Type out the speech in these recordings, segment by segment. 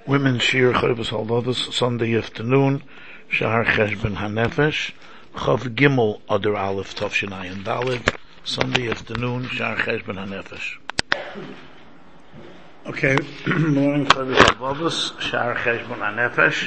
Women's Shir Chayvus Halvados, Sunday afternoon, Shahar Cheshbon HaNefesh, Chav Gimel Adar Aleph Tavshin Daled, Sunday afternoon, Shahar Cheshbon HaNefesh. Okay, morning Chayvus Halvados, Shahar Cheshbon HaNefesh.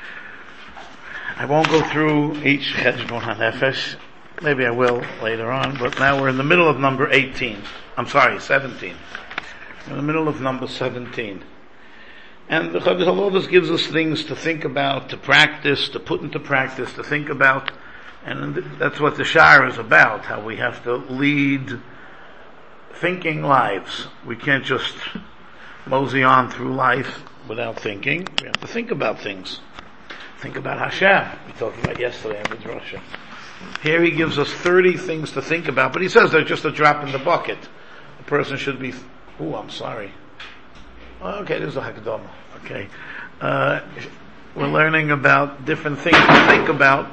I won't go through each Cheshbon HaNefesh, maybe I will later on, but now we're in the middle of number 17. We're in the middle of number 17. And the Chavos Halvados gives us things to think about, to practice, to put into practice, to think about. And that's what the Shar is about, how we have to lead thinking lives. We can't just mosey on through life without thinking. We have to think about things. Think about Hashem. We talked about yesterday in Midrash. Here he gives us 30 things to think about, but he says they're just a drop in the bucket. A person should be, okay, this is a Hakadama. Okay. We're learning about different things to think about.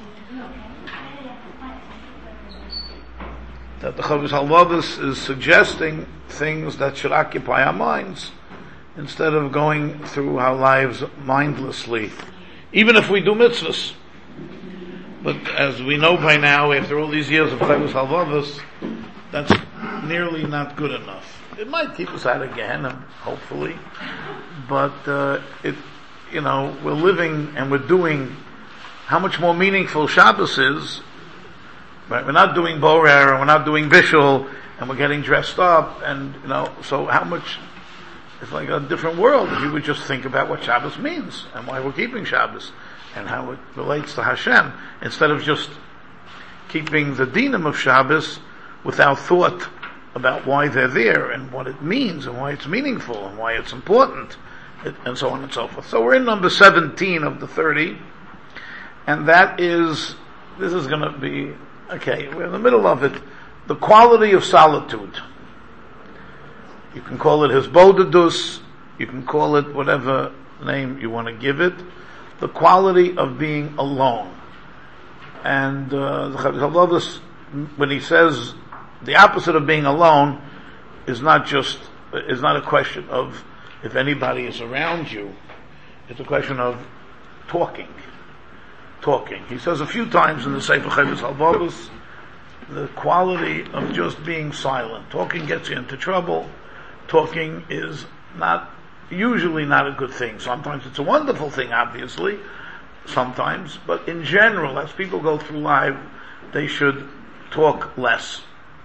That the Chavos Halvados is suggesting things that should occupy our minds instead of going through our lives mindlessly. Even if we do mitzvahs. But as we know by now, after all these years of Chavos Halvados, that's nearly not good enough. It might keep us out of Gehenna, hopefully, but we're living and we're doing. How much more meaningful Shabbos is, right? We're not doing Borer and we're not doing Bishul and we're getting dressed up, and so how much? It's like a different world if you would just think about what Shabbos means and why we're keeping Shabbos and how it relates to Hashem, instead of just keeping the dinim of Shabbos without thought about why they're there and what it means and why it's meaningful and why it's important and so on and so forth. So we're in number 17 of the 30, and this is going to be, we're in the middle of it, the quality of solitude. You can call it Hisbodedus, you can call it whatever name you want to give it, the quality of being alone. And the Chavos Halvados, when he says the opposite of being alone is not a question of if anybody is around you. It's a question of talking. He says a few times in the Sefer Chavos Halvados, the quality of just being silent. Talking gets you into trouble. Talking is usually not a good thing. Sometimes it's a wonderful thing, obviously. Sometimes. But in general, as people go through life, they should talk less.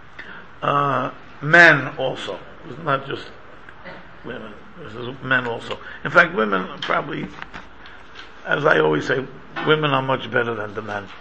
Men also. It's not just women. This is men also. In fact, women are probably, as I always say, women are much better than the men.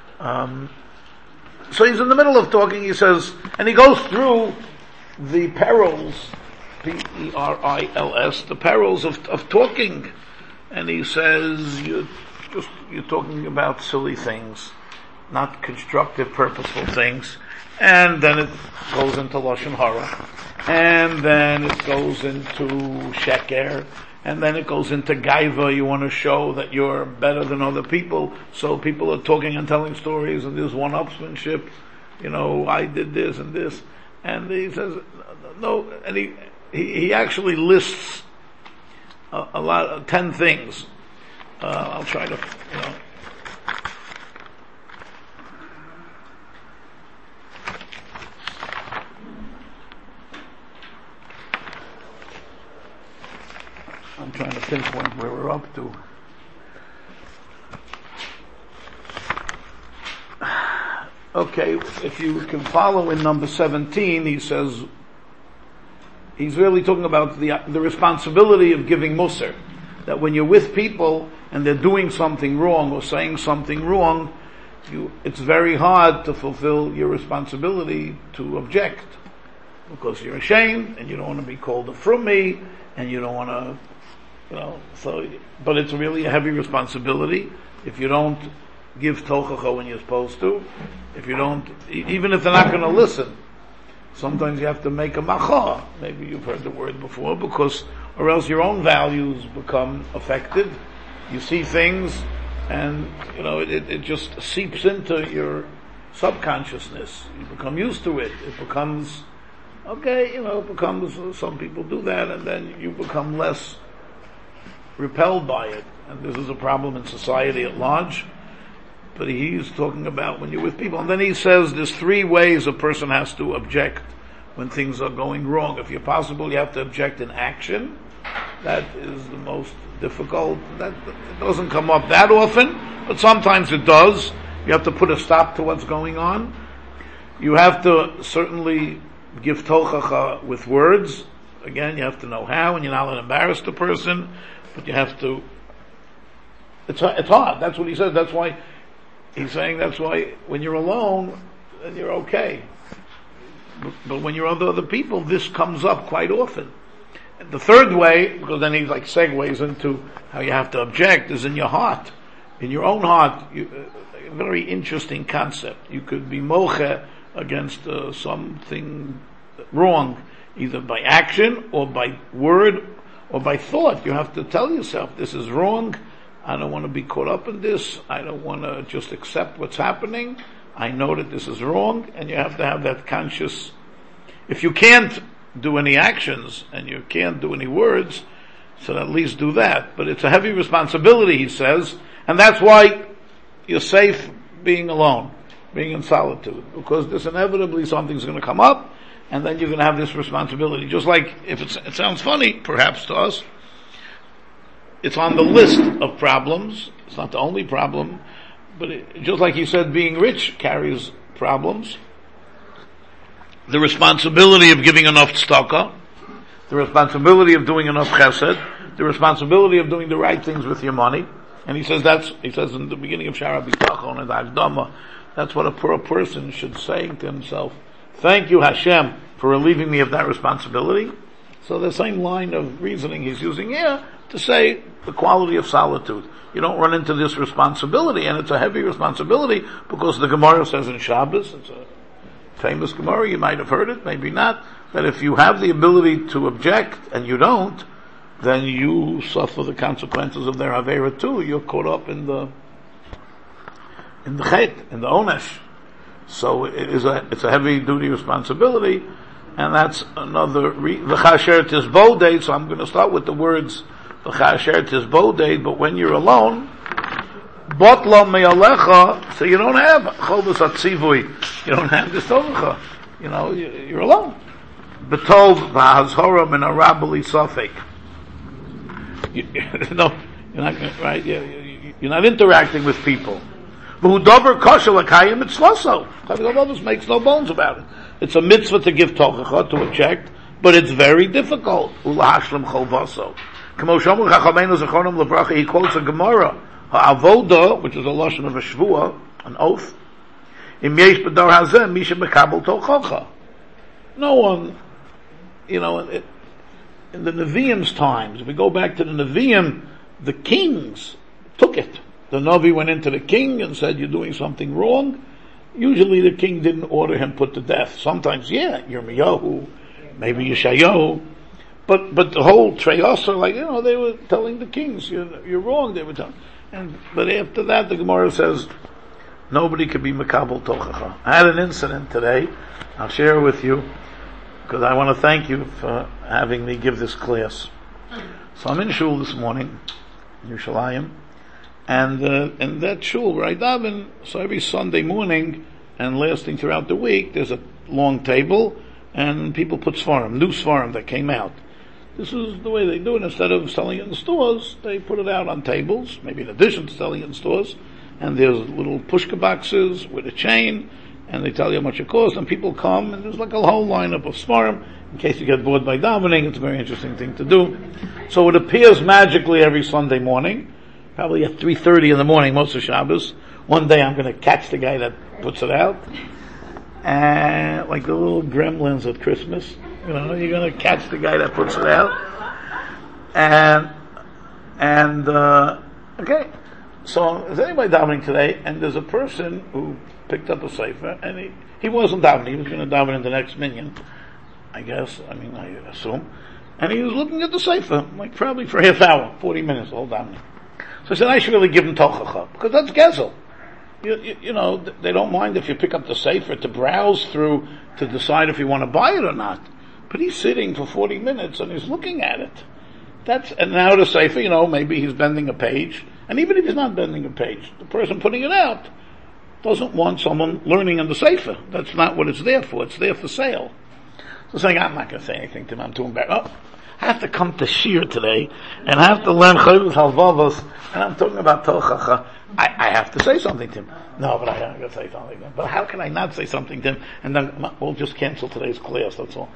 So he's in the middle of talking, he says, and he goes through the perils, P-E-R-I-L-S, the perils of talking. And he says, you're talking about silly things, not constructive, purposeful things. And then it goes into Lashon Hara, and then it goes into Sheker, and then it goes into Gaiva. You want to show that you're better than other people, so people are talking and telling stories, and there's one-upsmanship, I did this and this, and he says, no, and he actually lists a lot of 10 things. I'll try to, I'm trying to pinpoint where we're up to. Okay, if you can follow in number 17, he says, he's really talking about the responsibility of giving Musar. That when you're with people and they're doing something wrong or saying something wrong, it's very hard to fulfill your responsibility to object. Because you're ashamed and you don't want to be called a frummi and you don't want to but it's really a heavy responsibility if you don't give tochacha when you're supposed to. If you don't, even if they're not going to listen, sometimes you have to make a macha. Maybe you've heard the word before, or else your own values become affected. You see things, and it just seeps into your subconsciousness. You become used to it. It becomes some people do that, and then you become less repelled by it. And this is a problem in society at large. But he's talking about when you're with people. And then he says there's 3 ways a person has to object when things are going wrong. If you're possible, you have to object in action. That is the most difficult. That doesn't come up that often, but sometimes it does. You have to put a stop to what's going on. You have to certainly give tochacha with words. Again, you have to know how, and you're not going to embarrass the person, but you have to. It's hard. That's what he says. That's why he's saying. That's why when you're alone, then you're okay. But when you're under other people, this comes up quite often. And the 3rd way, because then he segues into how you have to object, is in your heart, in your own heart. A very interesting concept. You could be moche against something wrong, either by action or by word or by thought. You have to tell yourself, this is wrong. I don't want to be caught up in this. I don't want to just accept what's happening. I know that this is wrong, and you have to have that conscious. If you can't do any actions and you can't do any words, so at least do that. But it's a heavy responsibility, he says, and that's why you're safe being alone, being in solitude, because there's inevitably something's going to come up, and then you're going to have this responsibility. Just like, if it sounds funny, perhaps to us, it's on the list of problems. It's not the only problem, but just like he said, being rich carries problems. The responsibility of giving enough tzedakah, the responsibility of doing enough chesed, the responsibility of doing the right things with your money. And he says in the beginning of Shara B'Tachon and Havdama, that's what a poor person should say to himself. Thank you, Hashem, for relieving me of that responsibility. So the same line of reasoning he's using here to say the quality of solitude. You don't run into this responsibility, and it's a heavy responsibility because the Gemara says in Shabbos, it's a famous Gemara, you might have heard it, maybe not, that if you have the ability to object and you don't, then you suffer the consequences of their Avera too. You're caught up in the chet, in the onesh. So it's a heavy duty responsibility, and that's another v'chasher tizbodei. So I'm going to start with the words v'chasher tizbodei, but when you're alone, botla me'alecha, so you don't have chovas atzivui, you don't have this tovacha, you're alone. Betov v'hazhora min arabeli safek. You're not right. You're not interacting with people. V'hudavar kosher l'kayim mitzvaso. Chavik makes no bones about it. It's a mitzvah to give tochacha, to object, but it's very difficult. Ulahashlam cholvaso. Kamo shomu chachamenu zechronim lebracha. He quotes a Gemara, ha'avoda, which is a lashon of a shvua, an oath. Im yesh b'dar hazeh misha mekabel tochacha. No one, in the Nevi'im's times, if we go back to the Nevi'im, the kings took it. The Navi went into the king and said, you're doing something wrong. Usually the king didn't order him put to death. Sometimes, Yirmiyahu, maybe Yeshayahu. But the whole Treyos, they were telling the kings, you're wrong, they were telling. But after that, the Gemara says, nobody could be Mekabel Tochacha. I had an incident today, I'll share it with you, because I want to thank you for having me give this class. So I'm in shul this morning, in Yerushalayim, and in that shul where I daven, so every Sunday morning and lasting throughout the week, there's a long table, and people put svarim, new svarim that came out. This is the way they do it. Instead of selling it in stores, they put it out on tables, maybe in addition to selling it in stores, and there's little pushka boxes with a chain, and they tell you how much it costs, and people come, and there's like a whole lineup of svarim. In case you get bored by davening, it's a very interesting thing to do. So it appears magically every Sunday morning, probably at 3:30 in the morning, most of Shabbos. One day I'm going to catch the guy that puts it out, and like the little gremlins at Christmas, you're going to catch the guy that puts it out, and okay. So is anybody davening today? And there's a person who picked up a sefer, and he wasn't davening. He was going to daven in the next minyan, I guess. I assume. And he was looking at the sefer, like probably for half hour, 40 minutes, all davening. So I said, I should really give him tochacha, because that's gezel. They don't mind if you pick up the sefer to browse through to decide if you want to buy it or not. But he's sitting for 40 minutes and he's looking at it. And now the sefer, maybe he's bending a page, and even if he's not bending a page, the person putting it out doesn't want someone learning on the sefer. That's not what it's there for. It's there for sale. So saying, I'm not going to say anything to him. I'm too embarrassed. I have to come to Shir today, and I have to learn Chovos Halvavos, and I'm talking about Tochacha. I have to say something to him. No, but I'm going to say something to him. But how can I not say something to him? And then we'll just cancel today's class, that's all.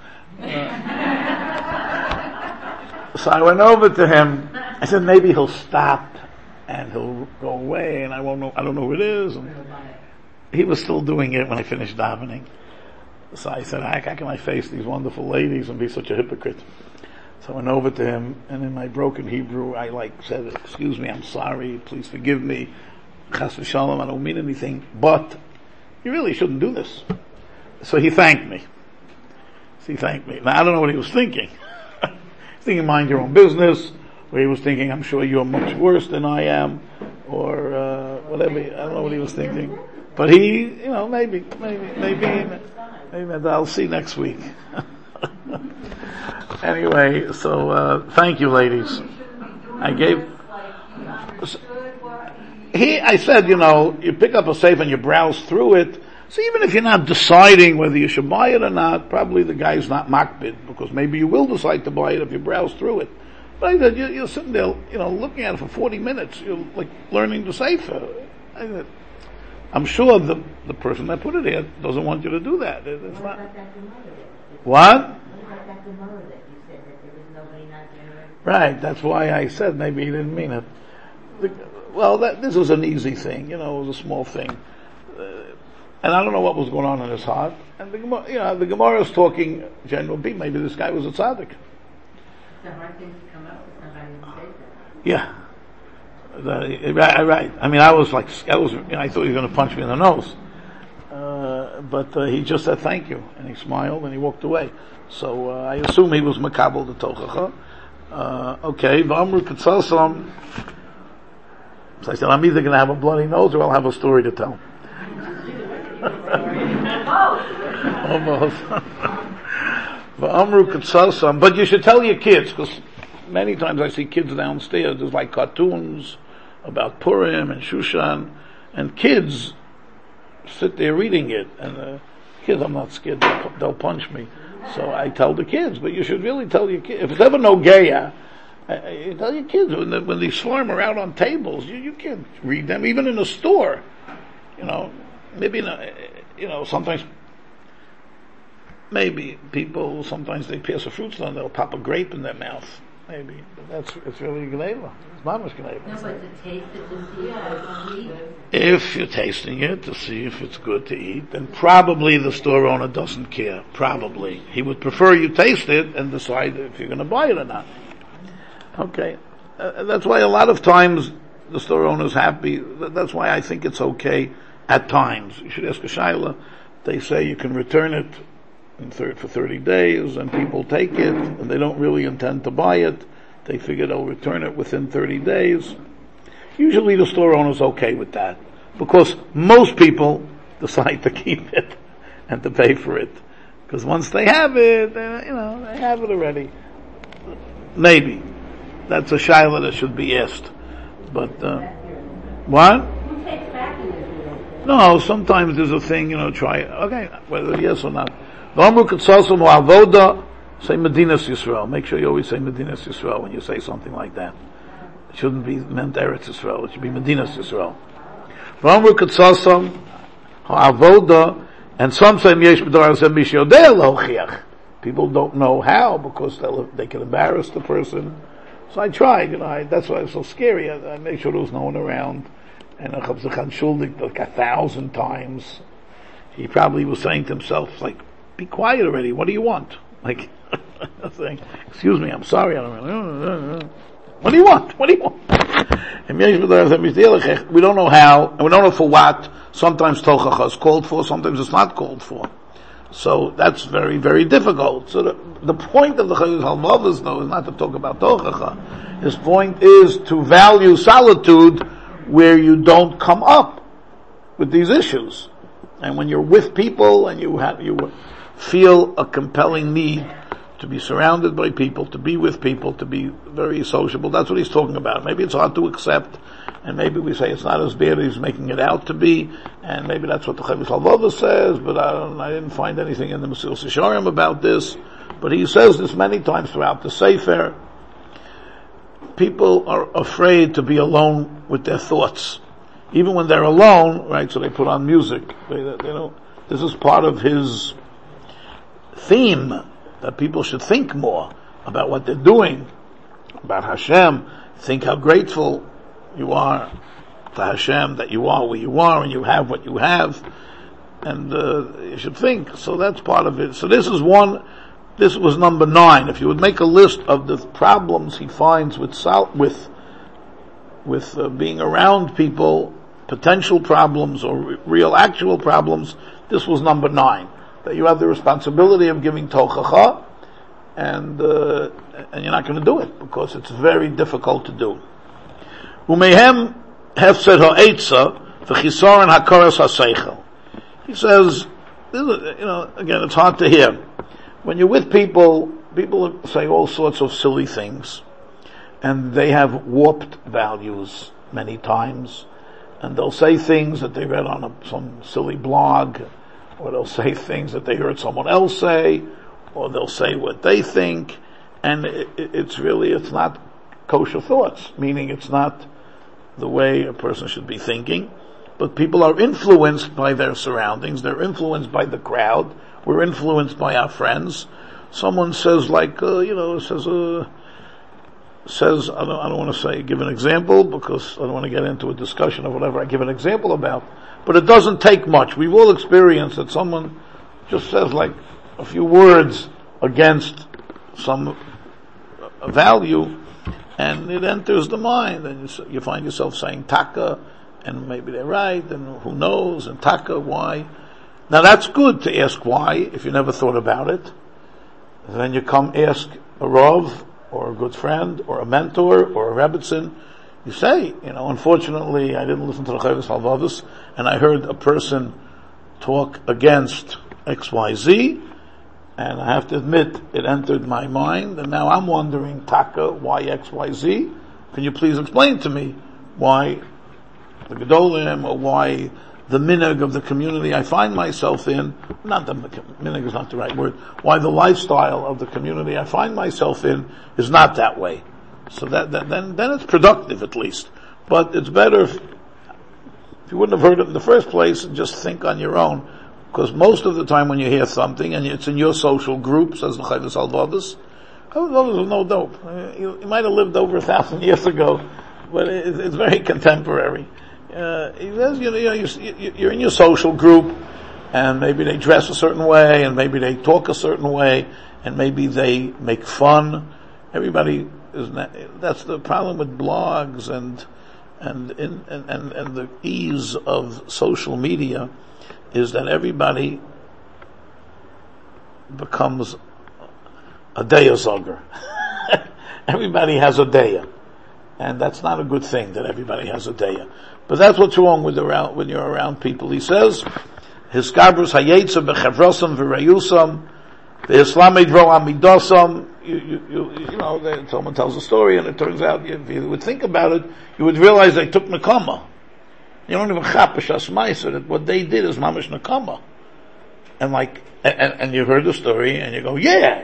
So I went over to him. I said, maybe he'll stop, and he'll go away, and I don't know who it is. And he was still doing it when I finished davening. So I said, how can I face these wonderful ladies and be such a hypocrite? So I went over to him, and in my broken Hebrew, I said, excuse me, I'm sorry, please forgive me. Chas v'shalom, I don't mean anything, but you really shouldn't do this. So he thanked me. Now I don't know what he was thinking. He's thinking, mind your own business, or he was thinking, I'm sure you're much worse than I am, or whatever, I don't know what he was thinking. But he, maybe, I'll see next week. Anyway, so thank you, ladies. I said, you pick up a sefer and you browse through it. So even if you're not deciding whether you should buy it or not, probably the guy's not makbid, because maybe you will decide to buy it if you browse through it. But I said, you're sitting there, looking at it for 40 minutes. You're like learning the sefer. I'm sure the person that put it here doesn't want you to do that. It's not. What? Right, that's why I said maybe he didn't mean it. This was an easy thing, it was a small thing. And I don't know what was going on in his heart. And the Gemara is talking general B, maybe this guy was a tzaddik. It's a hard thing to come up with somebody who says that. Yeah. Right. I mean, I thought he was going to punch me in the nose. But he just said thank you, and he smiled, and he walked away. So, I assume he was makabel the tochacha. Okay, v'amru k'tzalsam. So I said, I'm either going to have a bloody nose or I'll have a story to tell. Almost. V'amru k'tzalsam. But you should tell your kids, because many times I see kids downstairs, there's like cartoons about Purim and Shushan, and kids sit there reading it, and kids, I'm not scared, they'll punch me. So I tell the kids, but you should really tell your kids. If it's ever no geya, you tell your kids, when these swarm are out on tables, you can't read them, even in a store. Maybe, sometimes, maybe people, sometimes they pass a fruit stand, they'll pop a grape in their mouth. Maybe. It's really gneva. It's mamash gneva. No, but to taste it to see it, if you're tasting it to see if it's good to eat, then probably the store owner doesn't care. Probably. He would prefer you taste it and decide if you're going to buy it or not. Okay. That's why a lot of times the store owner's happy. That's why I think it's okay at times. You should ask a shaila. They say you can return it for 30 days, and people take it, and they don't really intend to buy it. They figure they'll return it within 30 days. Usually the store owner's okay with that, because most people decide to keep it and to pay for it. Because once they have it, they have it already. Maybe. That's a shaila that should be asked. But, what? Who takes back in this? No, sometimes there's a thing, try it. Okay, whether yes or not. V'amru k'tzalsam u'avoda, say Medinas Yisrael. Make sure you always say Medinas Yisrael when you say something like that. It shouldn't be meant Eretz Yisrael. It should be Medinas Yisrael. V'amru k'tzalsam u'avoda, and some say Yesh b'dar Hashem b'shiodei lochiach. People don't know how, because they can embarrass the person. So I tried, that's why it's so scary. I made sure there was no one around. And Chav Zachan Shuldik, like 1,000 times, he probably was saying to himself, be quiet already, what do you want? Saying, excuse me, I'm sorry, what do you want? We don't know how, and we don't know for what. Sometimes Tochacha is called for, sometimes it's not called for. So that's very, very difficult. So the point of the Chovos Halvavos, though, is not to talk about Tochacha. His point is to value solitude where you don't come up with these issues. And when you're with people and you feel a compelling need to be surrounded by people, to be with people, to be very sociable. That's what he's talking about. Maybe it's hard to accept, and maybe we say it's not as bad as he's making it out to be, and maybe that's what the Chovos HaLevavos says, but I didn't find anything in the Mesilas Yesharim about this. But he says this many times throughout the Sefer. People are afraid to be alone with their thoughts. Even when they're alone, right, so they put on music. This is part of his theme, that people should think more about what they're doing, about Hashem. Think how grateful you are to Hashem, that you are where you are and you have what you have. And you should think. So that's part of it. So this was number 9. If you would make a list of the problems he finds with being around people, potential problems or real actual problems, this was number 9. That you have the responsibility of giving tochacha, and you're not going to do it because it's very difficult to do. Umehem hefsed ha'etza v'chisoron hakaras ha'seichel. He says, again, it's hard to hear. When you're with people say all sorts of silly things, and they have warped values many times, and they'll say things that they read on some silly blog, or they'll say things that they heard someone else say, or they'll say what they think, and it's not kosher thoughts, meaning it's not the way a person should be thinking. But people are influenced by their surroundings, they're influenced by the crowd, we're influenced by our friends. Someone says says, I don't want to say, give an example, because I don't want to get into a discussion of whatever I give an example about, but it doesn't take much. We've all experienced that someone just says like a few words against some value, and it enters the mind, and you find yourself saying taka, and maybe they're right, and who knows, and taka, why? Now that's good to ask why, if you never thought about it. And then you come ask a Rav, or a good friend, or a mentor, or a Rebbetzin. You say, unfortunately I didn't listen to the Chovos HaLevavos, and I heard a person talk against XYZ, and I have to admit, it entered my mind, and now I'm wondering, taka, why XYZ? Can you please explain to me why the Gedolim, or why the minhag of the community I find myself in, not the minhag is not the right word, why the lifestyle of the community I find myself in is not that way. So then it's productive at least. But it's better if you wouldn't have heard it in the first place and just think on your own. Because most of the time when you hear something and it's in your social group, says the Chovos HaLevavos, is no dope. You might have lived over 1,000 years ago, but it's very contemporary. You're in your social group, and maybe they dress a certain way, and maybe they talk a certain way, and maybe they make fun. Everybody that's the problem with blogs and the ease of social media, is that everybody becomes a daya zoger. Everybody has a daya. And that's not a good thing that everybody has a daya. But that's what's wrong when you're around people. He says, Hiskabrus hayetza bechavrosam v'rayusam, v'islamid ro amidosam. Someone tells a story and it turns out, if you would think about it, you would realize they took nakama. You don't even chapesh asmaisa that what they did is mamash nakama. And you heard the story and you go, yeah,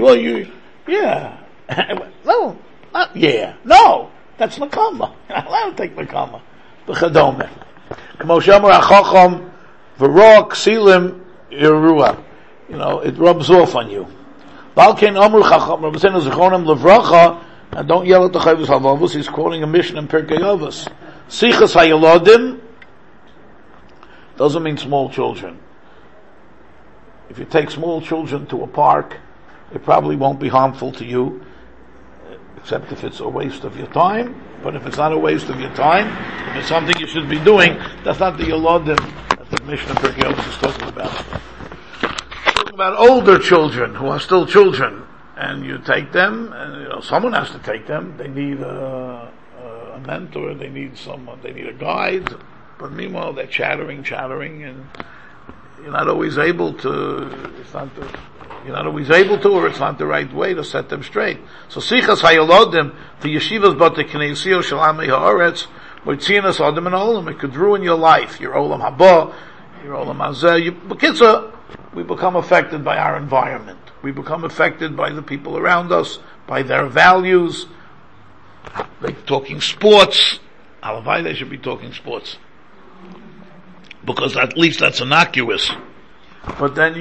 no, not yeah, no, that's nakama. I don't take nakama. B'chadome. K'mo she'amar ha'chacham v'roa ksilim yerua. It rubs off on you. V'alkein amru chacham Rabbeinu zichronim levracha, and don't yell at the Chovos HaLevavos, he's quoting a mission in Pirkei Avos. Sichas hayalodim doesn't mean small children. If you take small children to a park, it probably won't be harmful to you, except if it's a waste of your time. But if it's not a waste of your time, if it's something you should be doing, that's not the Yalodim that the Mishnah Pirkei Avos is talking about. It's talking about older children who are still children, and you take them, and someone has to take them. They need a mentor, they need someone, they need a guide. But meanwhile, they're chattering, and you're not always able to. It's not you're not always able to, or it's not the right way to set them straight. So Sichas Hayalodim, the yeshivas Bate Knesio Shalamei Haaretz, Moitzinas Adam and Olam, it could ruin your life, your Olam Haba, your Olam Hazeh. We become affected by our environment. We become affected by the people around us, by their values. Like talking sports, Alavai, they should be talking sports. Because at least that's innocuous. But then,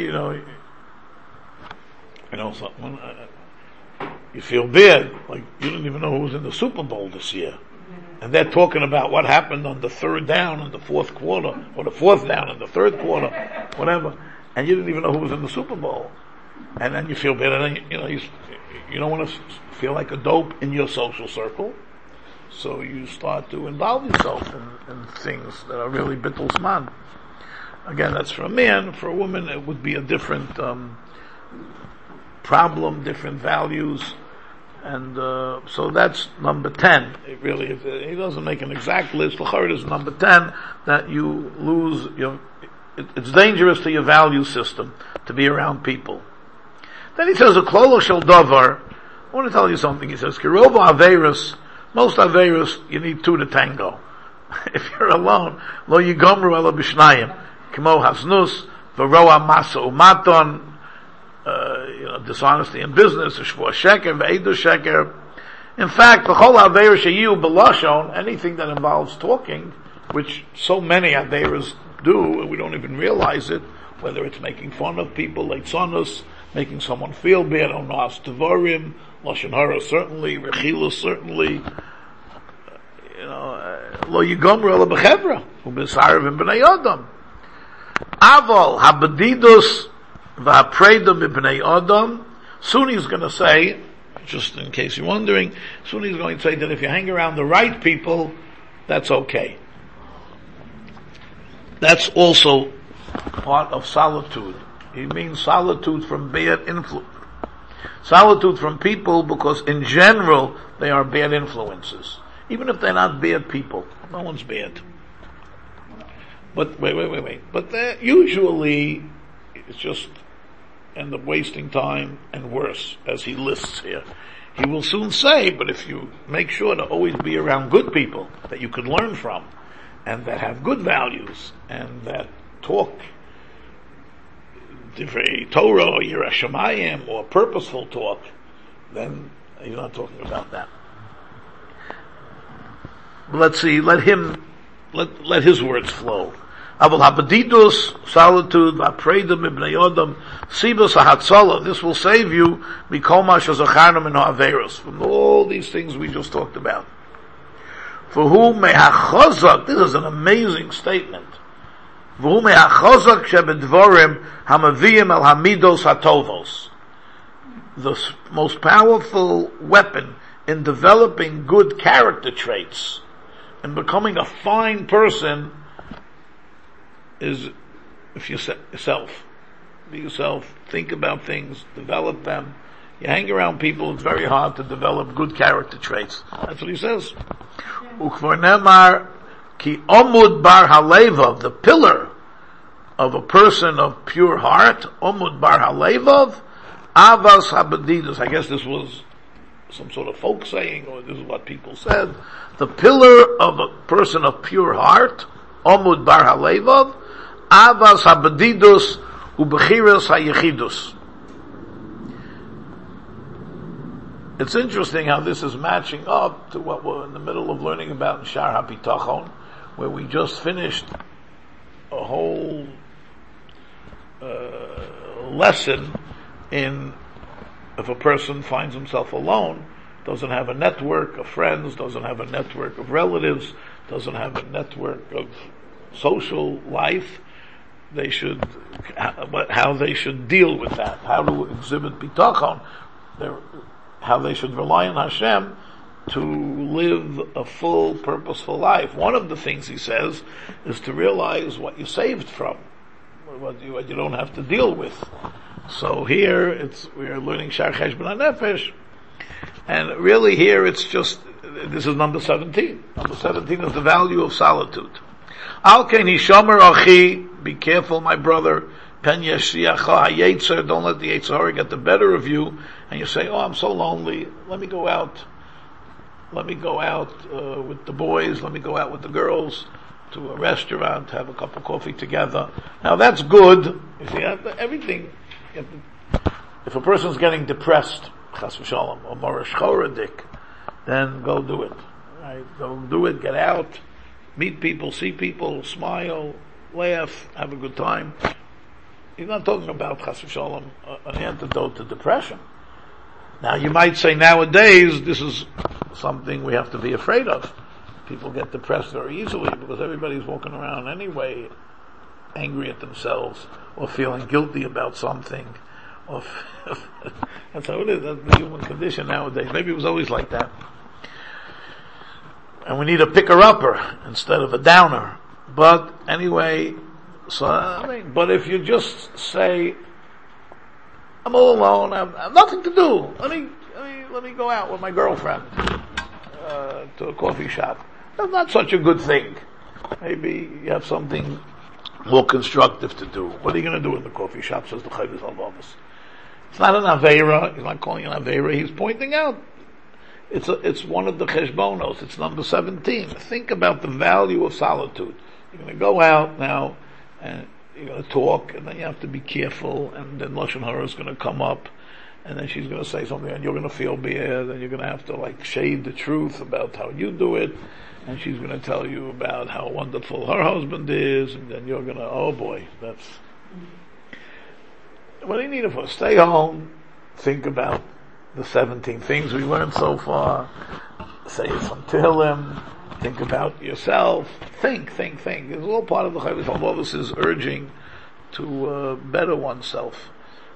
something, you feel bad, like you didn't even know who was in the Super Bowl this year. And they're talking about what happened on the third down in the fourth quarter, or the fourth down in the third quarter, whatever. And you didn't even know who was in the Super Bowl. And then you feel bad, and then, you don't want to feel like a dope in your social circle. So you start to involve yourself in things that are really bittul man. Again, that's for a man. For a woman, it would be a different problem, different values. And so that's number 10. It really is. He doesn't make an exact list. L'chorah is number 10, that you lose it's dangerous to your value system to be around people. Then he says, a klolo shel davar. I want to tell you something. He says, Kirova Averis, most Averis, you need two to tango. If you're alone, lo yigomru ela b'shnayim, kimo hasnus, v'roa masa umaton, dishonesty in business, shvua sheker, v'eidu sheker. In fact, the whole Averis sheyu b'lashon, anything that involves talking, which so many Averis do, and we don't even realize it, whether it's making fun of people, leitzonus, making someone feel bad, onas tevorim, lashon hara certainly, rechilus certainly, lo yigomru ela b'chevra, u'b'sarav b'nei adam. Aval habedidus v'hapreidum b'nei adam. Soon he's going to say, just in case you're wondering, soon he's going to say that if you hang around the right people, that's okay. That's also part of solitude. He means solitude from bad influence. Solitude from people, because in general they are bad influences. Even if they're not bad people. No one's bad. But wait. But usually it's just end up wasting time and worse, as he lists here. He will soon say, but if you make sure to always be around good people that you could learn from, and that have good values, and that talk divrei Torah or Yirah Shamayim or purposeful talk, then he's not talking about that. But let's see, let his words flow. Aval habedidus, solitude, v'apreidim ibnei adam, sibas hahatzalah, this will save you, mikol ma shezacharnu min ha'averos, from all these things we just talked about. For whom mehachazak, this is an amazing statement. For whom mehachazak shebedvorim hamaviyim al hamidos hatovos. The most powerful weapon in developing good character traits and becoming a fine person is if you yourself. Be yourself, think about things, develop them. You hang around people, it's very hard to develop good character traits. That's what he says. Ukvar nemar ki omud bar halevav, the pillar of a person of pure heart, omud bar halevav, avas habedidus. I guess this was some sort of folk saying, or this is what people said. The pillar of a person of pure heart, omud bar halevav, avas habedidus ubechiras hayechidus. It's interesting how this is matching up to what we're in the middle of learning about in Shar HaBitachon, where we just finished a whole lesson in if a person finds himself alone, doesn't have a network of friends, doesn't have a network of relatives, doesn't have a network of social life, how they should deal with that, how to exhibit bitachon, how they should rely on Hashem to live a full, purposeful life. One of the things he says is to realize what you're saved from, what you don't have to deal with. So here we're learning Shar Cheshbon HaNefesh, and really here it's just, this is number 17. Number 17 is the value of solitude. Al kein hishomer achi, be careful my brother, Pen yeshiacha hayetzer, don't let the Yetzer Hara get the better of you, and you say, oh, I'm so lonely, let me go out with the boys, let me go out with the girls to a restaurant, have a cup of coffee together. Now that's good. If you have everything, if a person's getting depressed, chas v'shalom, or morish choradik, then go do it. Right? Go do it, get out, meet people, see people, smile, laugh, have a good time. He's not talking about chas v'shalom, an antidote to depression. Now you might say nowadays this is something we have to be afraid of. People get depressed very easily because everybody's walking around anyway angry at themselves or feeling guilty about something. That's how it is. That's the human condition nowadays. Maybe it was always like that. And we need a picker-upper instead of a downer. But anyway, but if you just say, I'm all alone, I have nothing to do. Let me go out with my girlfriend to a coffee shop. That's not such a good thing. Maybe you have something more constructive to do. What are you going to do in the coffee shop? Says the Chovos HaLevavos. It's not an aveira. He's not calling it an aveira. He's pointing out it's one of the cheshbonos. It's number 17. Think about the value of solitude. You're going to go out now and you're going to talk, and then you have to be careful, and then Lashon Hara is going to come up, and then she's going to say something, and you're going to feel bad, and you're going to have to shade the truth about how you do it, and she's going to tell you about how wonderful her husband is, and then you're going to, oh boy, that's... What do you need it for? Stay home, think about the 17 things we learned so far, say some Tehillim, think about yourself, think. It's all part of the Chovos HaLevavos' urging to better oneself.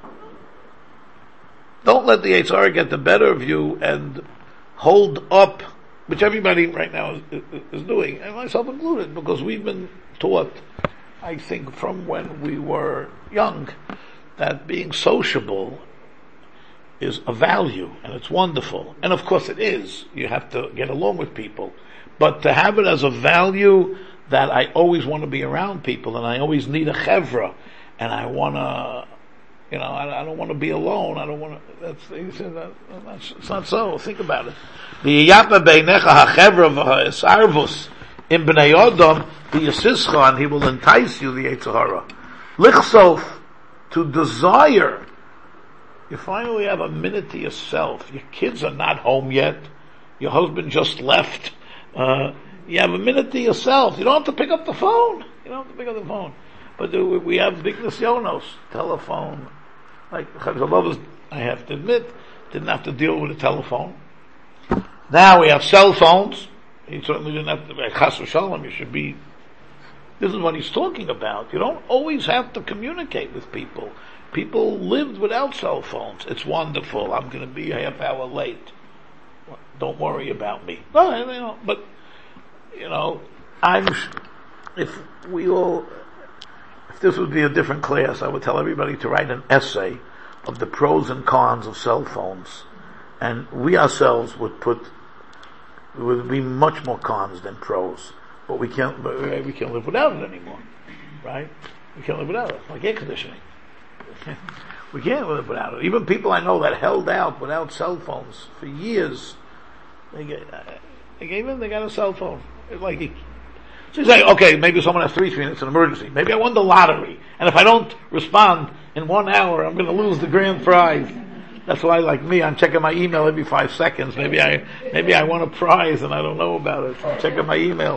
Don't let the Yetzer Hara get the better of you and hold up, which everybody right now is doing, and myself included, because we've been taught, I think, from when we were young, that being sociable is a value, and it's wonderful. And of course it is. You have to get along with people. But to have it as a value that I always want to be around people, and I always need a chevra, and I want to, I don't want to be alone. I don't want to. It's not so. Think about it. The yapa beinecha hachevra v'ha'esarvus in bnei Adam v'yasischa, and he will entice you, the Yetzer Hara. Lichsof, to desire. You finally have a minute to yourself. Your kids are not home yet. Your husband just left. You have a minute to yourself. You don't have to pick up the phone. But we have big nisyonos, telephone. Like Chovos HaLevavos, I have to admit, didn't have to deal with a telephone. Now we have cell phones. He certainly didn't have to, chas v'shalom, you should be, this is what he's talking about. You don't always have to communicate with people. People lived without cell phones. It's wonderful. I'm going to be a half hour late. Don't worry about me. No, but, if this would be a different class, I would tell everybody to write an essay of the pros and cons of cell phones. And we ourselves would be much more cons than pros. But we can't live without it anymore. Right? We can't live without it. Like air conditioning. We can't live without it. Even people I know that held out without cell phones for years, they got a cell phone. So you say, okay, maybe someone has 3 screens, it's an emergency. Maybe I won the lottery, and if I don't respond in 1 hour, I'm going to lose the grand prize. That's why, like me, I'm checking my email every 5 seconds. Maybe I won a prize and I don't know about it. I'm checking my email.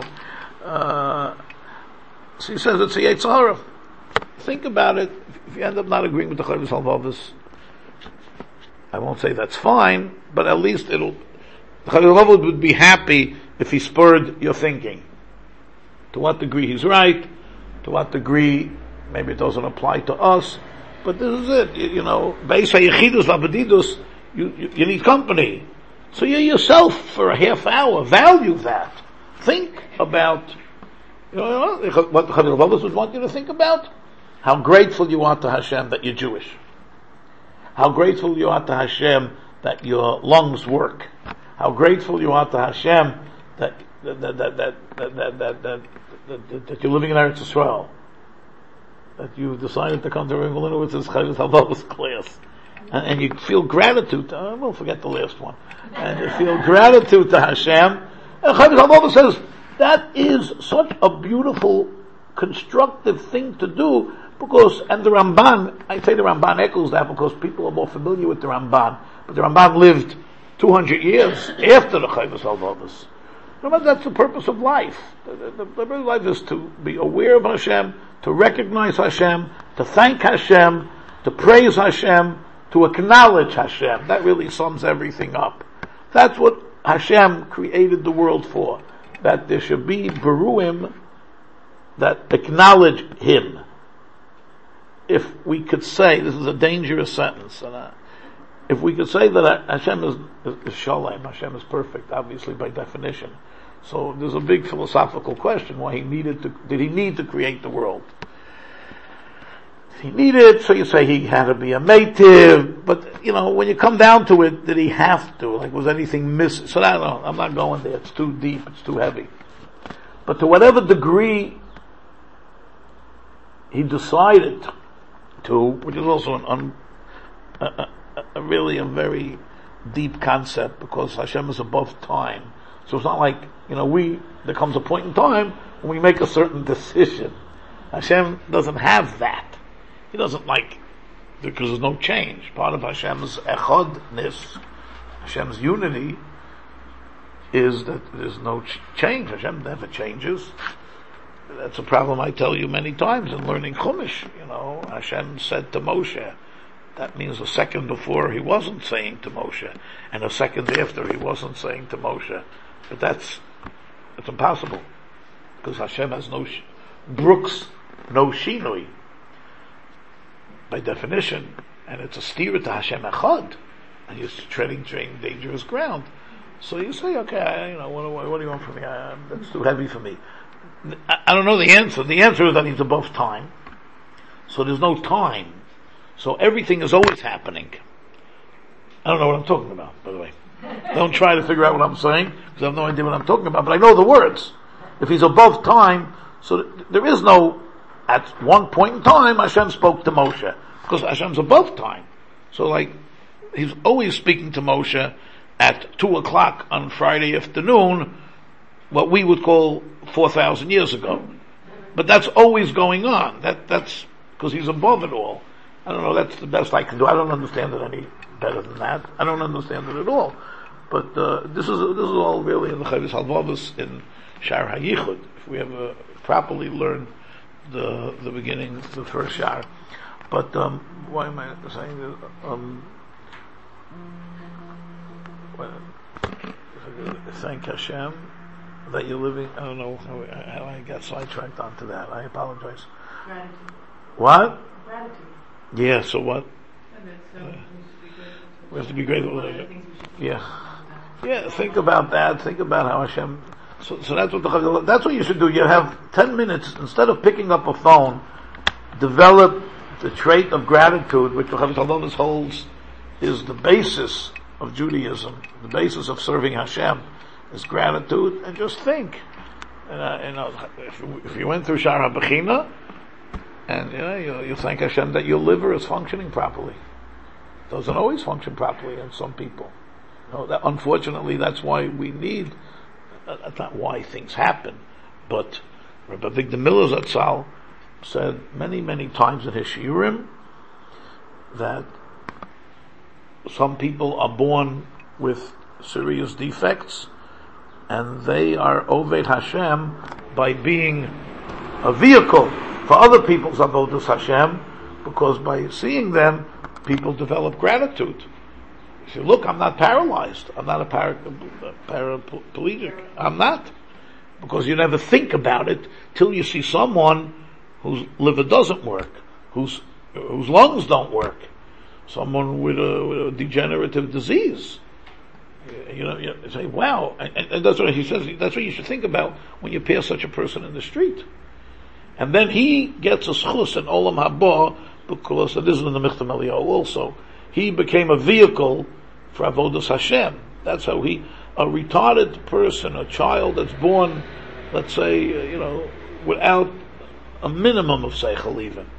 So he says it's a Yetzer Hara. Think about it. If you end up not agreeing with the Chovos HaLevavos, I won't say that's fine, but at least the Chovos HaLevavos would be happy if he spurred your thinking. To what degree he's right, to what degree maybe it doesn't apply to us, but this is it. Beis HaYechidus VaBedidus, you need company. So you yourself for a half hour, value that. Think about, what the Chovos HaLevavos would want you to think about. How grateful you are to Hashem that you're Jewish. How grateful you are to Hashem that your lungs work. How grateful you are to Hashem that you're living in Eretz Yisrael. that you've decided to come to Rabbi Malinowitz's Chovos HaLevavos class. And you feel gratitude to, we'll forget the last one. And you feel gratitude to Hashem. And Chovos HaLevavos says, that is such a beautiful, constructive thing to do, because, and the Ramban, I say the Ramban echoes that because people are more familiar with the Ramban, but the Ramban lived 200 years after the Chovos HaLevavos. That's the purpose of life. The purpose of life is to be aware of Hashem, to recognize Hashem, to thank Hashem, to praise Hashem, to acknowledge Hashem. That really sums everything up. That's what Hashem created the world for. That there should be Beruim that acknowledge Him. If we could say, this is a dangerous sentence, and if we could say that Hashem is Shalom, Hashem is perfect, obviously by definition. So there's a big philosophical question why did he need to create the world? He needed, so you say he had to be a mative, but when you come down to it, did he have to? Like, was anything missing? So I don't know, I'm not going there, it's too deep, it's too heavy. But to whatever degree he decided to, which is also really a very deep concept, because Hashem is above time. So it's not like, there comes a point in time when we make a certain decision. Hashem doesn't have that. He doesn't because there's no change. Part of Hashem's echadness, Hashem's unity, is that there's no change. Hashem never changes. That's a problem I tell you many times in learning Chumash. Hashem said to Moshe. That means a second before he wasn't saying to Moshe, and a second after he wasn't saying to Moshe. But it's impossible, because Hashem has no shinui by definition, and it's a steer to Hashem Echad, and you're treading dangerous ground. So you say, okay, what do you want from me? That's too heavy for me. I don't know the answer. The answer is that he's above time, so there's no time. So everything is always happening. I don't know what I'm talking about, by the way. Don't try to figure out what I'm saying, because I have no idea what I'm talking about, but I know the words. If he's above time, so there is no, at one point in time, Hashem spoke to Moshe, because Hashem's above time. So he's always speaking to Moshe at 2:00 on Friday afternoon, what we would call 4,000 years ago. But that's always going on. That's because he's above it all. I don't know, that's the best I can do. I don't understand it any better than that. I don't understand it at all. But this is all really in the Chovos HaLevavos in Shar HaYichud. If we ever properly learn the beginning, the first Shar. But why am I saying this? Thank Hashem that you're living. I don't know how I got sidetracked onto that. I apologize. Gratitude. What? Gratitude. Yeah, so what? We have to be grateful. Yeah, think about that. Think about how Hashem. So that's what you should do. You have 10 minutes, instead of picking up a phone, develop the trait of gratitude, which the Chovos HaLevavos holds is the basis of Judaism, the basis of serving Hashem, is gratitude, and just think. If you went through Shar HaBechina, and you thank Hashem that your liver is functioning properly. It doesn't always function properly in some people. Unfortunately, that's why we need. That's not why things happen, but Rabbi Avigdor Miller Zatzal said many, many times in his shiurim that some people are born with serious defects, and they are Oved Hashem by being a vehicle for other people's avodas Hashem, because by seeing them, people develop gratitude. You say, look, I'm not paralyzed. I'm not a paraplegic. I'm not. Because you never think about it till you see someone whose liver doesn't work, whose lungs don't work, someone with a degenerative disease. You say, wow. And that's what he says, that's what you should think about when you pass such a person in the street. And then he gets a schus in Olam Haba, because this is in the Michtav Eliyahu also. He became a vehicle for avodas Hashem. That's how a retarded person, a child that's born, let's say, without a minimum of seichel even.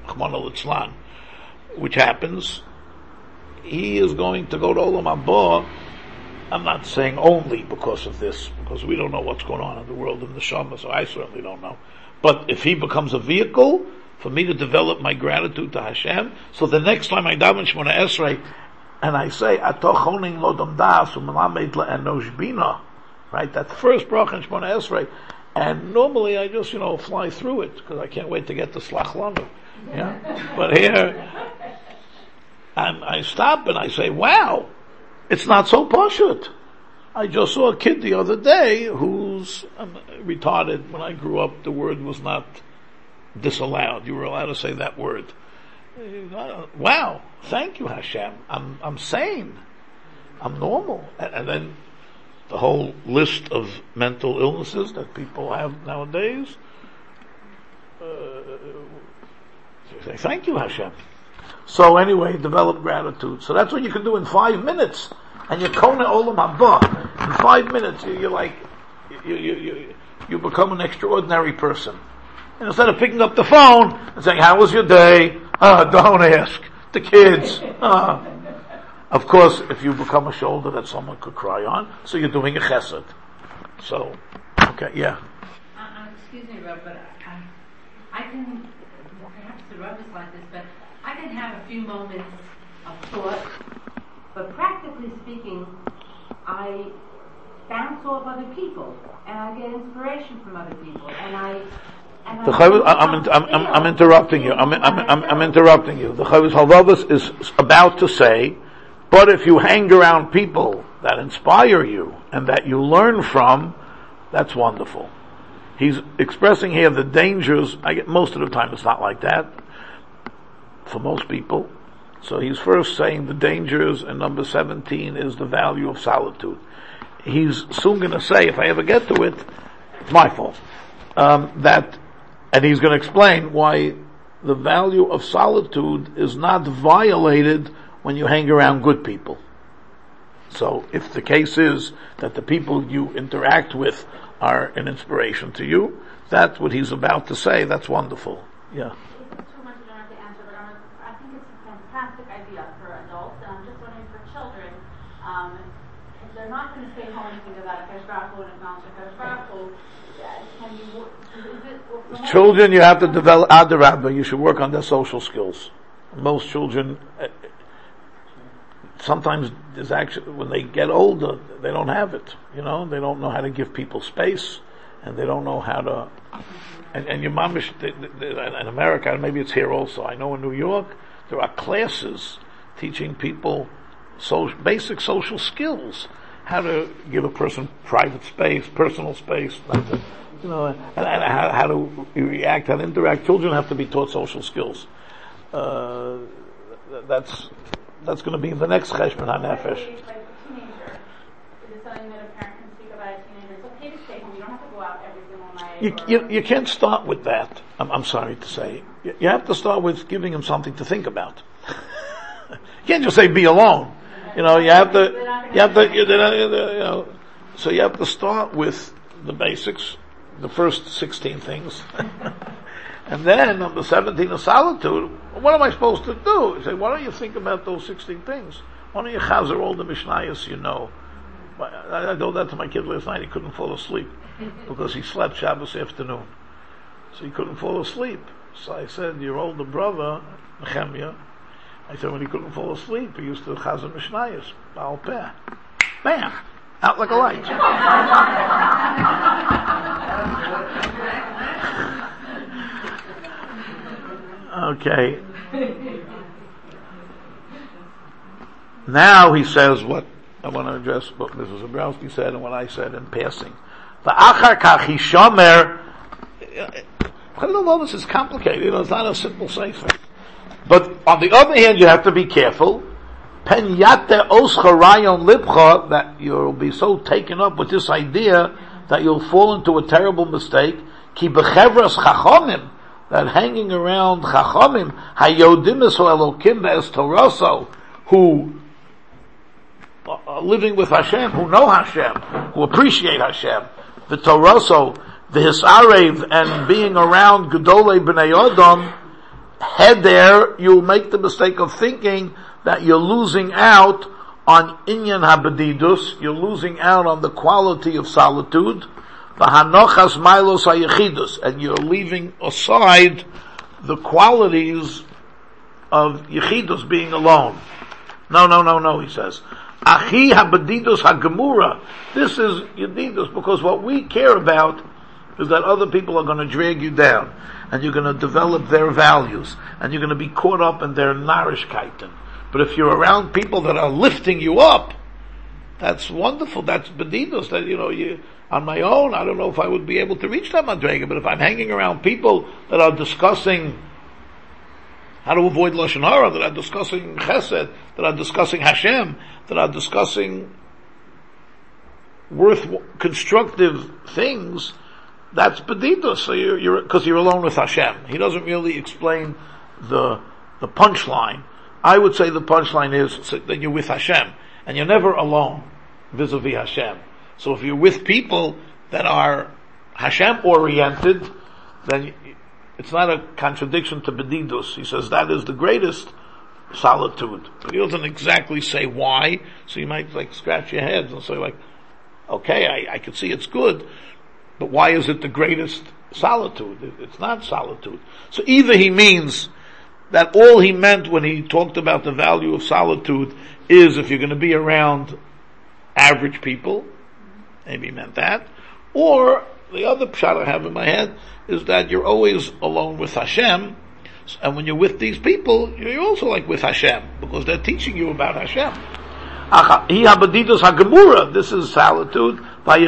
Chmona Litzlan, which happens, he is going to go to Olam Haba. I'm not saying only because of this, because we don't know what's going on in the world of the Neshama, so I certainly don't know. But if he becomes a vehicle for me to develop my gratitude to Hashem, so the next time I daven Shemona Esrei, and I say, Ato choning lo damdas u'melamed le'enosh bina, right? That's the first bracha in Shemona Esrei. And normally I just, fly through it, because I can't wait to get to Slach Lanu. Yeah? But here, and I stop and I say, wow, it's not so pashut. I just saw a kid the other day who's retarded. When I grew up, the word was not disallowed. You were allowed to say that word. Wow, thank you, Hashem. I'm sane. I'm normal. And then the whole list of mental illnesses that people have nowadays. Say, thank you, Hashem. So anyway, develop gratitude. So that's what you can do in 5 minutes. And you're kona olam haba. In 5 minutes, you're like, you become an extraordinary person. And instead of picking up the phone and saying, how was your day? Don't ask. The kids. Of course, if you become a shoulder that someone could cry on, so you're doing a chesed. So, okay, yeah. Excuse me, Rob, but I can, perhaps the Rob is like this, but I can have a few moments of thought, but practically speaking, I bounce off other people, and I get inspiration from other people, I'm interrupting you. I'm interrupting you. The Chavis Halvavas is about to say, but if you hang around people that inspire you and that you learn from, that's wonderful. He's expressing here the dangers. Most of the time it's not like that for most people. So he's first saying the dangers, and number 17 is the value of solitude. He's soon going to say, if I ever get to it, it's my fault. And he's going to explain why the value of solitude is not violated when you hang around good people. So if the case is that the people you interact with are an inspiration to you, that's what he's about to say. That's wonderful. Yeah. It's too much to answer, but I think it's a fantastic idea for adults, and I'm just wondering for children, if they're not going to stay home and think about Akash Baruch Hu and acknowledge Akash Baruch Hu, children, you have to develop Adarabba. You should work on their social skills. Most children, sometimes there's actually, when they get older, they don't have it. They don't know how to give people space, and they don't know how to. And your mamish in America, and maybe it's here also. I know in New York there are classes teaching people basic social skills. How to give a person private space, personal space, and how to react, how to interact. Children have to be taught social skills. That's going to be the next cheshbon hanefesh. Like a teenager, is it something that a parent can speak about a teenager? It's okay to stay home. You don't have to go out every single night. You can't start with that. I'm sorry to say. You have to start with giving him something to think about. You can't just say be alone. So you have to start with the basics, the first 16 things. And then number 17 is solitude. What am I supposed to do? You say, why don't you think about those 16 things? Why don't you chazer all the Mishnayos you know? I told that to my kid last night. He couldn't fall asleep because he slept Shabbos afternoon. So he couldn't fall asleep. So I said, your older brother, Nehemiah, I said, when he couldn't fall asleep, he used to chazer Mishnayos, Baal Peh. Bam! Out like a light. Okay. Now he says what I want to address what Mrs. Zabrowski said and what I said in passing. V'achar kach hishomer. This is complicated. It's not a simple sefer. But on the other hand, you have to be careful. Pen yate oscha rayon libcha, that you'll be so taken up with this idea that you'll fall into a terrible mistake. Ki bechevras chachomim, that hanging around chachomim hayodim es elokim ve'es toraso, who are living with Hashem, who know Hashem, who appreciate Hashem, the toraso, the hisarev, and being around gedolei b'nei Adam, heder, you'll make the mistake of thinking that you're losing out on inyan habedidus, you're losing out on the quality of solitude, v'hanochas mailos hayechidus, and you're leaving aside the qualities of yechidus, being alone. No, he says. Achi habedidus hagemura, this is yedidus, because what we care about is that other people are going to drag you down, and you're going to develop their values, and you're going to be caught up in their narishkeiten. But if you're around people that are lifting you up, that's wonderful. That's bedidus. That, you, on my own, I don't know if I would be able to reach that madrega. But if I'm hanging around people that are discussing how to avoid lashon hara, that are discussing chesed, that are discussing Hashem, that are discussing constructive things, that's bedidus. So because you're alone with Hashem. He doesn't really explain the punchline. I would say the punchline is that you're with Hashem, and you're never alone vis-a-vis Hashem. So if you're with people that are Hashem oriented, then it's not a contradiction to bedidus. He says that is the greatest solitude. But he doesn't exactly say why, so you might scratch your heads and say okay, I can see it's good, but why is it the greatest solitude? It's not solitude. So either he means that all he meant when he talked about the value of solitude is if you're going to be around average people, maybe he meant that, or the other pshat I have in my head is that you're always alone with Hashem, and when you're with these people, you're also with Hashem, because they're teaching you about Hashem. This is solitude.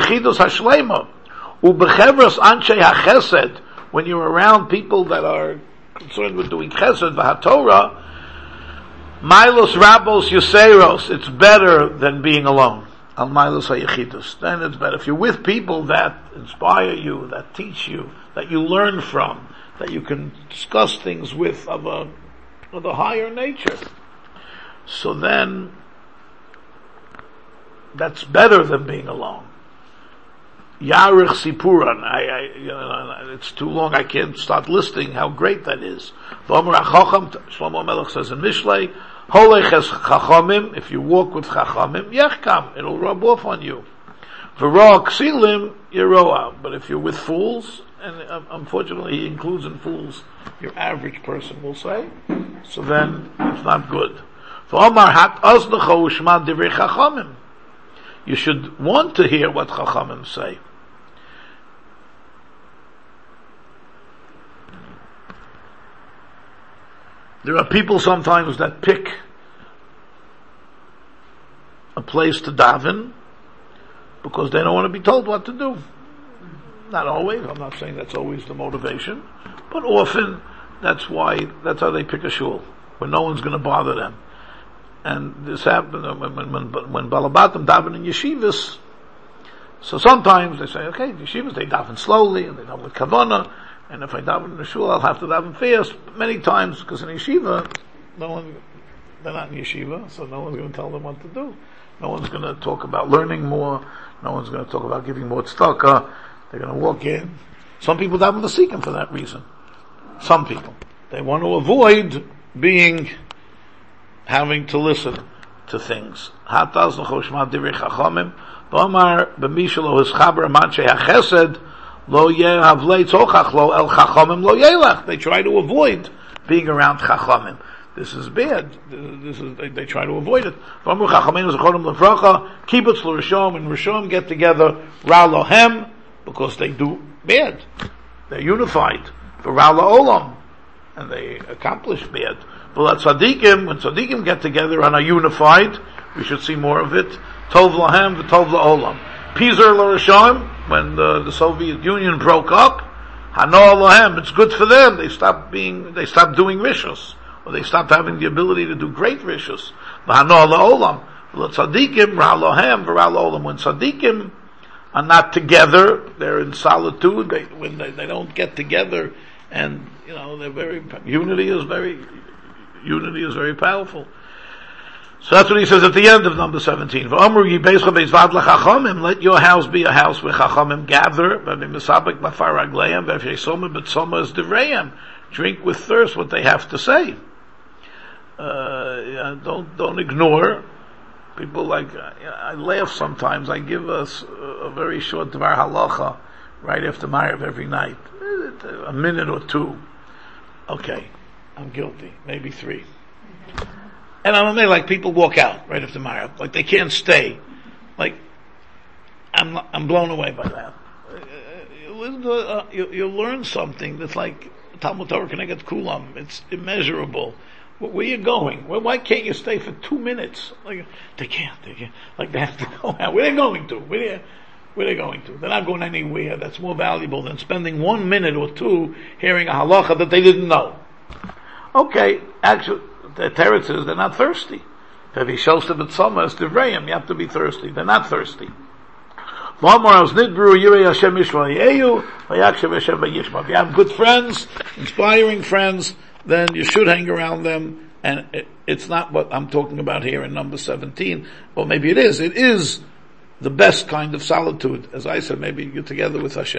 When you're around people that are concerned with doing chesed, v'hatorah, milos rabos yuseros, it's better than being alone. Al milos hayechidus, then it's better. If you're with people that inspire you, that teach you, that you learn from, that you can discuss things with of a higher nature, so then that's better than being alone. Yarich Sipuran, it's too long, I can't start listing how great that is. Shlomo Melech says in Mishlei, Holeches Chachamim, if you walk with Chachamim, Yechkam, it'll rub off on you. V'ra Ksilim, Yeroa, but if you're with fools, and unfortunately he includes in fools your average person, will say, so then it's not good. V'omar hat oznecho u'shma divrei Chachamim. You should want to hear what Chachamim say. There are people sometimes that pick a place to daven because they don't want to be told what to do. Not always, I'm not saying that's always the motivation, but often that's how they pick a shul, when no one's going to bother them. And this happened when Balabatim daven in yeshivas. So sometimes they say, okay, yeshivas, they daven slowly, and they daven with kavanah, and if I daven in the shul, I'll have to daven fast. But many times, because in yeshiva, they're not in yeshiva, so no one's going to tell them what to do. No one's going to talk about learning more. No one's going to talk about giving more tzedakah. They're going to walk in. Some people daven the sikkim for that reason. Some people. They want to avoid having to listen to things. They try to avoid being around chachamim. This is bad. They try to avoid it. Kibbutz l'Rishon and Rishon get together, Ra Lohem, because they do bad. They're unified for Ra La'olam, and they accomplish bad. But tzaddikim, when tzaddikim get together and are unified, we should see more of it. Tov Lahem v'Tov La'olam. Pizer l'Rishon, when the Soviet Union broke up, Hanoah Lahem, it's good for them. They stopped doing rishus, or they stopped having the ability to do great rishus. Hanoah La'olam. Tzaddikim, Ra Lohem v'Ra La'olam. When tzaddikim are not together, they're in solitude. When they don't get together, and unity is very powerful. So that's what he says at the end of number 17. Let your house be a house where Chachamim gather. drink with thirst what they have to say. Don't ignore. People like, I laugh sometimes. I give us a very short Dvar Halacha right after Ma'ariv every night. A minute or two. Okay, I'm guilty. Maybe 3. And I'm amazed, like people walk out right after Ma'ariv. Like they can't stay. Like, I'm blown away by that. You learn something that's like Talmud Torah Keneged Kulam. It's immeasurable. Where are you going? Why can't you stay for 2 minutes? Like they can't. Like they have to go out. Where are they going to? Where are they going to? They're not going anywhere. That's more valuable than spending 1 minute or 2 hearing a halacha that they didn't know. Okay, actually, the teretz is they're not thirsty. You have to be thirsty. They're not thirsty. If you have good friends, inspiring friends, then you should hang around them, and it's not what I'm talking about here in number 17, or maybe it is. It is the best kind of solitude. As I said, maybe you're together with Hashem.